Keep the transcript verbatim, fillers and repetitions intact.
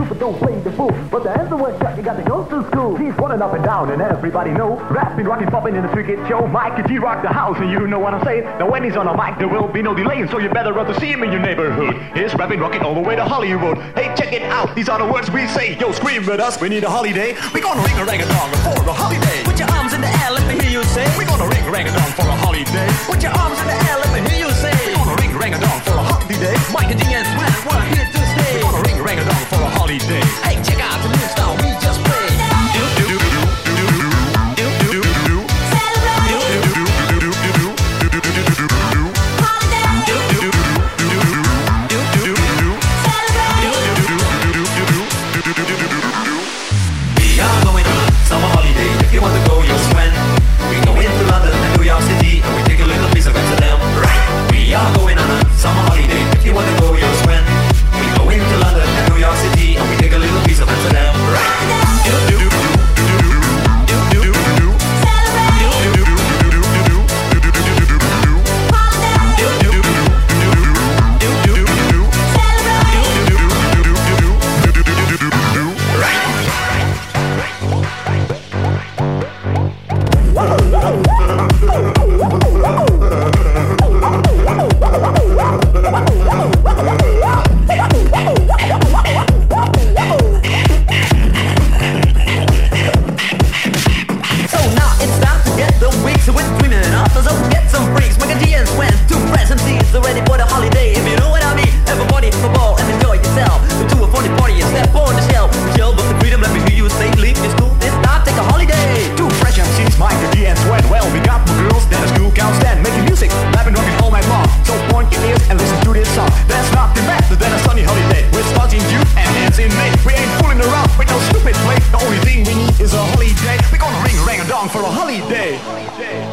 stupid, don't play the fool. But the answer was shut, you got to go to school. He's running up and down and everybody know. Rapping, rocking, popping in the three-kid show. Mike G rock the house and you know what I'm saying. Now when he's on a mic there will be no delay, so you better run to see him in your neighborhood. He's rapping, rocking all the way to Hollywood. Hey, check it out, these are the words we say. Yo, scream with us, we need a holiday. We gonna ring a rang-a-dong for a holiday. Put your arms in the air, let me hear you say. We gonna ring a rang-a-dong for a holiday. Put your arms in the air, let me hear you say. We gonna ring a rang-a-dong for a holiday. Mike and G and Sven, we're here to stay. We gonna ring a rang-a-dong for a holiday. Hey, check out the new style we just played. Do do do do do do do do do. Celebrate. Do do do do do do do do do do do. Holiday. Do do do do do do do do do. Celebrate. Do do do do do do do do do do. We are going on a summer holiday. If you want to go, you'll swim. We go into London and New York City, and we take a little piece of Amsterdam. Right. We are going on a summer holiday. If you want to go, you'll swim. We go into London and New York City, and we take a little piece of Amsterdam. Right. Do do do do do do do do. Celebrate. Do do do do do do do do do do do. Holiday. Do do do do do do do do. Celebrate. Do do do do do do do do do do. Right. So we're dreaming after so get some breaks. Mike and G and Sven, two present seats ready for the holiday. If you know what I mean, everybody for ball and enjoy yourself. To a funny party and step on the shelf. Chill with the freedom, let me hear you say, leave your school this time, take a holiday. Two fresh M Cs, Mike and G and Sven. Well, we got more girls than a school can't stand. Making music, rapping, rocking all night long. So point your ears and listen to this song. There's nothing better than a sunny holiday. We're starting June and ends in May. We ain't fooling around with no stupid play. The only thing we need is a holiday. We're gonna ring a rang-a-dong for a holiday. Holiday.